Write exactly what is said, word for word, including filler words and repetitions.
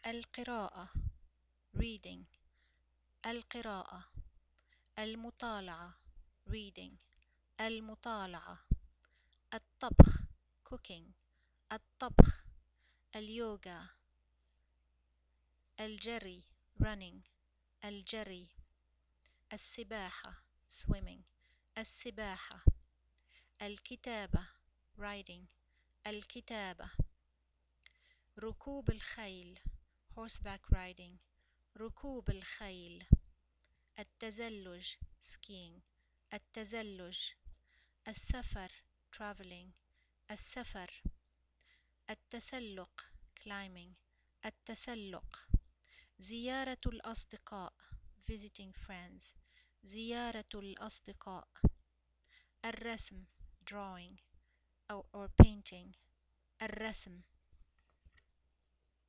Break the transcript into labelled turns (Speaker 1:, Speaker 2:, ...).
Speaker 1: القراءة reading القراءة المطالعة reading المطالعة الطبخ cooking الطبخ اليوغا الجري running الجري السباحة swimming السباحة الكتابة writing الكتابة ركوب الخيل horseback riding ركوب الخيل التزلج skiing التزلج السفر traveling السفر التسلق climbing التسلق زيارة الأصدقاء visiting friends زيارة الأصدقاء الرسم drawing أو or painting الرسم